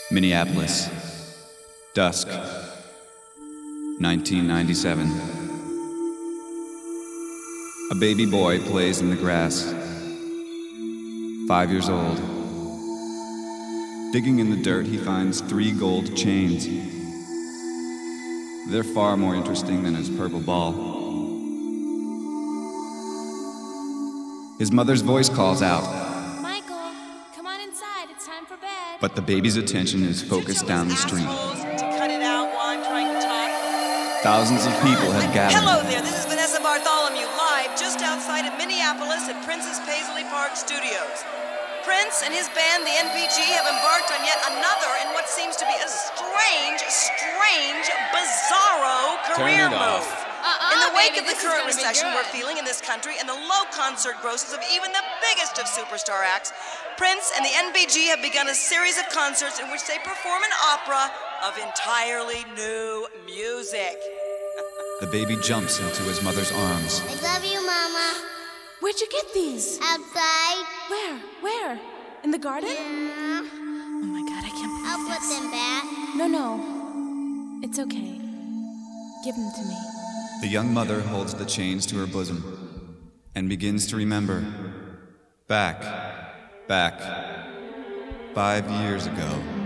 Minneapolis. Dusk. 1997. A baby boy plays in the grass. 5 years old. Digging in the dirt, he finds 3 gold chains. They're far more interesting than his purple ball. His mother's voice calls out. Michael, come on inside. It's time for bed. But the baby's attention is focused down the street. To cut it out while I'm trying to talk. Thousands of people have gathered. Hello there, this is Vanessa Bartholomew, live just outside of Minneapolis at Prince's Paisley Park Studios. Prince and his band, the NPG, have embarked on yet another in what seems to be a strange, bizarro career move. In the wake of the current recession we're feeling in this country and the low concert grosses of even the biggest of superstar acts, Prince and the NPG have begun a series of concerts in which they perform an opera of entirely new music. The baby jumps into his mother's arms. I love you, Mama. Where'd you get these? Outside. Where? In the garden? Yeah. Oh my God, I can't believe I'll put this. them back. No. It's okay. Give them to me. The young mother holds the chains to her bosom and begins to remember. Back, 5 years ago.